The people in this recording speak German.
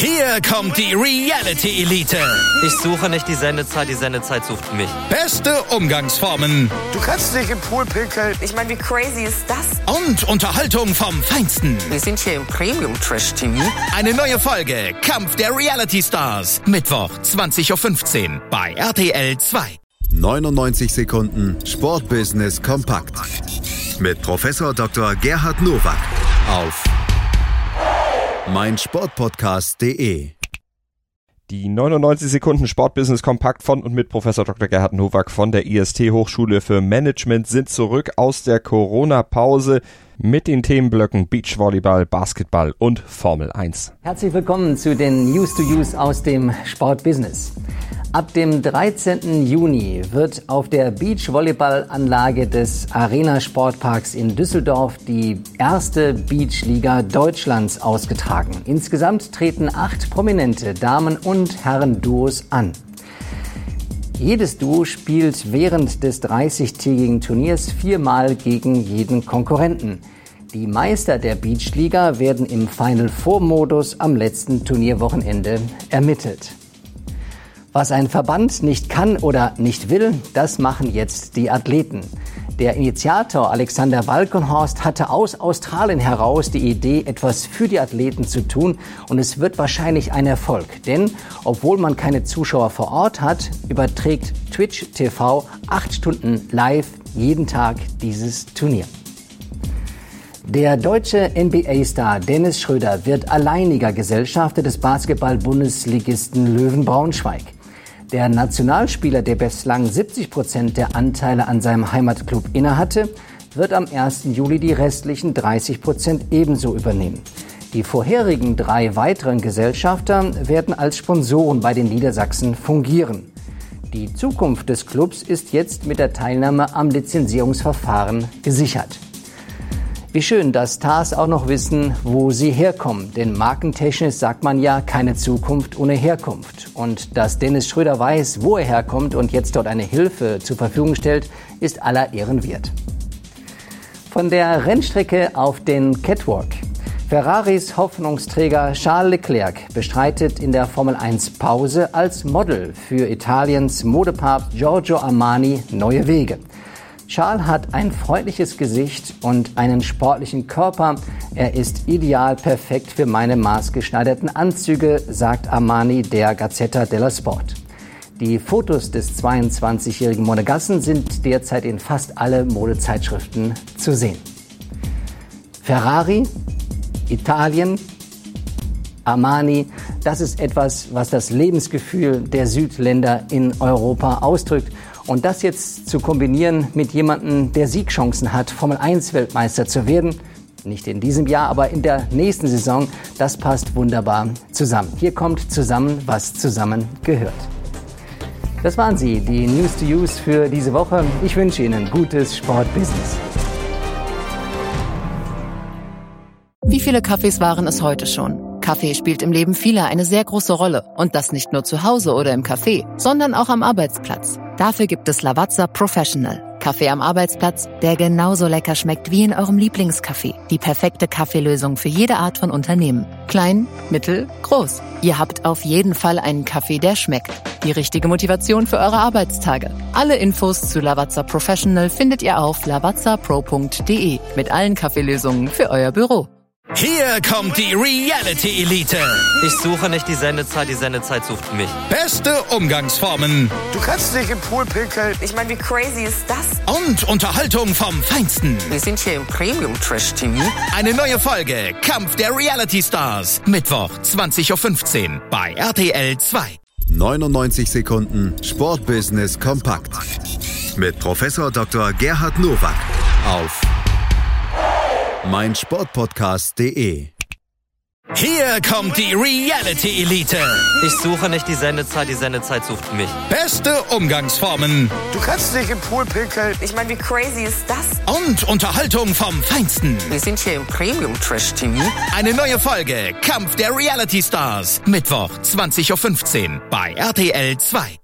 Hier kommt die Reality Elite. Ich suche nicht die Sendezeit sucht mich. Beste Umgangsformen. Du kannst nicht im Pool pinkeln. Ich meine, wie crazy ist das? Und Unterhaltung vom Feinsten. Wir sind hier im Premium-Trash-TV. Eine neue Folge Kampf der Reality Stars. Mittwoch 20.15 Uhr bei RTL 2. 99 Sekunden Sportbusiness kompakt. Mit Professor Dr. Gerhard Nowak auf meinsportpodcast.de. Die 99 Sekunden Sportbusiness kompakt von und mit Professor Dr. Gerhard Nowak von der IST Hochschule für Management sind zurück aus der Corona-Pause mit den Themenblöcken Beachvolleyball, Basketball und Formel 1. Herzlich willkommen zu den News to Use aus dem Sportbusiness. Ab dem 13. Juni wird auf der Beachvolleyballanlage des Arena Sportparks in Düsseldorf die erste Beachliga Deutschlands ausgetragen. Insgesamt treten 8 prominente Damen- und Herren-Duos an. Jedes Duo spielt während des 30-tägigen Turniers 4-mal gegen jeden Konkurrenten. Die Meister der Beachliga werden im Final-Four-Modus am letzten Turnierwochenende ermittelt. Was ein Verband nicht kann oder nicht will, das machen jetzt die Athleten. Der Initiator Alexander Walkenhorst hatte aus Australien heraus die Idee, etwas für die Athleten zu tun, und es wird wahrscheinlich ein Erfolg. Denn obwohl man keine Zuschauer vor Ort hat, überträgt Twitch TV 8 Stunden live jeden Tag dieses Turnier. Der deutsche NBA-Star Dennis Schröder wird alleiniger Gesellschafter des Basketball-Bundesligisten Löwen Braunschweig. Der Nationalspieler, der bislang 70% der Anteile an seinem Heimatclub innehatte, wird am 1. Juli die restlichen 30% ebenso übernehmen. Die vorherigen 3 weiteren Gesellschafter werden als Sponsoren bei den Niedersachsen fungieren. Die Zukunft des Clubs ist jetzt mit der Teilnahme am Lizenzierungsverfahren gesichert. Wie schön, dass Stars auch noch wissen, wo sie herkommen. Denn markentechnisch sagt man ja, keine Zukunft ohne Herkunft. Und dass Dennis Schröder weiß, wo er herkommt und jetzt dort eine Hilfe zur Verfügung stellt, ist aller Ehren wert. Von der Rennstrecke auf den Catwalk. Ferraris Hoffnungsträger Charles Leclerc bestreitet in der Formel 1 Pause als Model für Italiens Modepapst Giorgio Armani neue Wege. Charles hat ein freundliches Gesicht und einen sportlichen Körper. Er ist ideal perfekt für meine maßgeschneiderten Anzüge, sagt Armani der Gazzetta dello Sport. Die Fotos des 22-jährigen Monegassen sind derzeit in fast alle Modezeitschriften zu sehen. Ferrari, Italien, Armani, das ist etwas, was das Lebensgefühl der Südländer in Europa ausdrückt. Und das jetzt zu kombinieren mit jemandem, der Siegchancen hat, Formel-1-Weltmeister zu werden, nicht in diesem Jahr, aber in der nächsten Saison, das passt wunderbar zusammen. Hier kommt zusammen, was zusammen gehört. Das waren sie, die News to Use für diese Woche. Ich wünsche Ihnen gutes Sportbusiness. Wie viele Kaffees waren es heute schon? Kaffee spielt im Leben vieler eine sehr große Rolle. Und das nicht nur zu Hause oder im Café, sondern auch am Arbeitsplatz. Dafür gibt es Lavazza Professional. Kaffee am Arbeitsplatz, der genauso lecker schmeckt wie in eurem Lieblingscafé. Die perfekte Kaffeelösung für jede Art von Unternehmen. Klein, mittel, groß. Ihr habt auf jeden Fall einen Kaffee, der schmeckt. Die richtige Motivation für eure Arbeitstage. Alle Infos zu Lavazza Professional findet ihr auf lavazzapro.de mit allen Kaffeelösungen für euer Büro. Hier kommt die Reality Elite. Ich suche nicht die Sendezeit sucht mich. Beste Umgangsformen. Du kannst nicht im Pool pinkeln. Ich meine, wie crazy ist das? Und Unterhaltung vom Feinsten. Wir sind hier im Premium-Trash-TV. Eine neue Folge Kampf der Reality Stars. Mittwoch 20.15 Uhr bei RTL 2. 99 Sekunden Sportbusiness kompakt. Mit Professor Dr. Gerhard Nowak auf meinsportpodcast.de. Hier kommt die Reality Elite. Ich suche nicht die Sendezeit sucht mich. Beste Umgangsformen. Du kannst nicht im Pool pinkeln. Ich meine, wie crazy ist das? Und Unterhaltung vom Feinsten. Wir sind hier im Premium-Trash-TV. Eine neue Folge Kampf der Reality Stars. Mittwoch 20.15 Uhr bei RTL 2.